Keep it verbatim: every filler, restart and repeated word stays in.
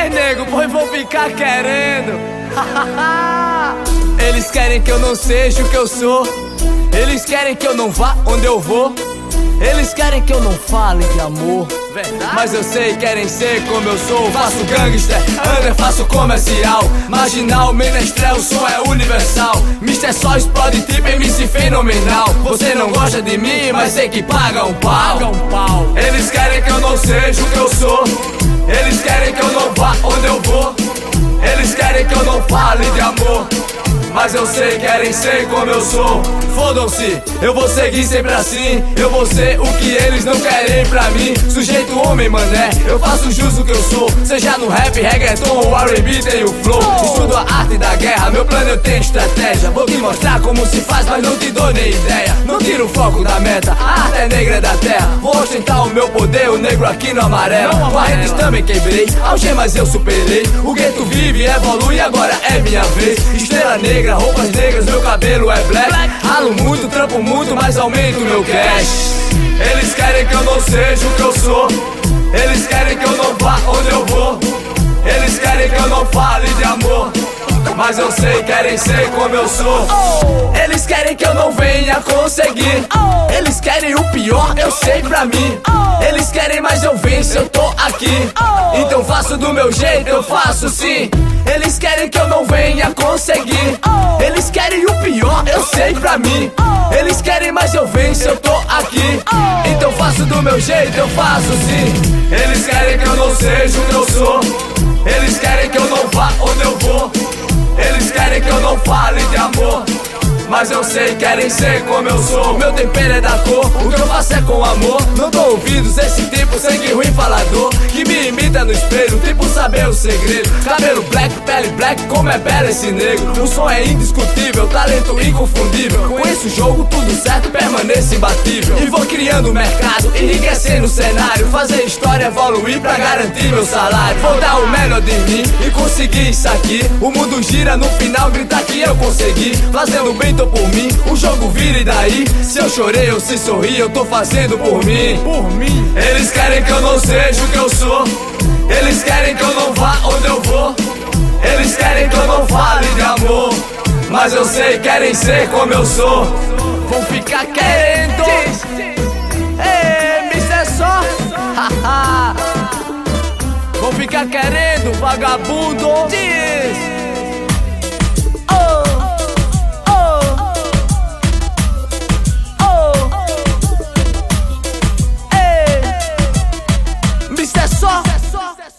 mais, nego, pois vou ficar querendo. Eles querem que eu não seja o que eu sou. Eles querem que eu não vá onde eu vou. Eles querem que eu não fale de amor. Verdade? Mas eu sei, querem ser como eu sou. Faço gangster, under, faço comercial. Marginal, menestrel, o som é universal. mister Só explode tipo M C fenomenal. Você não gosta de mim, mas sei que paga um pau. Eles querem que eu não seja o que eu sou. Eles querem que eu não vá onde eu vou. Eles querem que eu não fale de amor. Mas eu sei, querem ser como eu sou. Fodam-se, eu vou seguir sempre assim. Eu vou ser o que eles não querem pra mim. Sujeito homem, mané, eu faço jus o que eu sou. Seja no rap, reggaeton ou R and B, tenho flow. Estudo a arte da guerra, meu plano eu tenho estratégia. Vou te mostrar como se faz, mas não te dou nem ideia. Não tiro o foco da meta, a arte é negra da terra. Vou ostentar o meu poder, o negro aqui no amarelo. Barretes também quebrei, algemas eu superei. O gueto vive, evolui, agora é minha vez. Estrela negra, roupas negras, meu cabelo é black. Ralo muito, trampo muito, mas aumento meu cash. Eles querem que eu não seja o que eu sou. Eles querem que eu não vá onde eu vou. Eles querem que eu não fale de amor. Mas eu sei, querem ser como eu sou. Eles querem que eu não venha conseguir. Eles querem o pior, eu sei pra mim. Eles querem, mas eu venço, eu tô aqui. Então faço do meu jeito, eu faço sim. Eles querem que eu não venha conseguir. Eles querem o pior, eu sei pra mim. Eles querem, mas eu venço, eu tô aqui. Então faço do meu jeito, eu faço sim. Eles querem que eu não seja o que eu sou. Eles querem que eu não vá onde eu vou. Eles querem que eu não fale de amor. Mas eu sei, querem ser como eu sou. Meu tempero é da cor, o que eu faço é com amor. Não dou ouvidos esse tipo sangue ruim falador, que me imita no espelho, tipo saber o segredo. Cabelo black, pele black, como é belo esse negro. O som é indiscutível, talento inconfundível. Com esse jogo tudo certo, permaneço imbatível. E vou criando mercado, enriquecendo o cenário. Fazer história evoluir pra garantir meu salário. Vou dar o melhor de mim e conseguir isso aqui. O mundo gira no final, gritar que eu consegui. Fazendo bem por mim, o jogo vira e daí. Se eu chorei ou se sorri, eu tô fazendo por mim. Por mim. Eles querem que eu não seja o que eu sou. Eles querem que eu não vá onde eu vou. Eles querem que eu não fale de amor. Mas eu sei, querem ser como eu sou. Vão ficar querendo. Ei, mister Só. Vão ficar querendo, vagabundo. Diz. mister Só.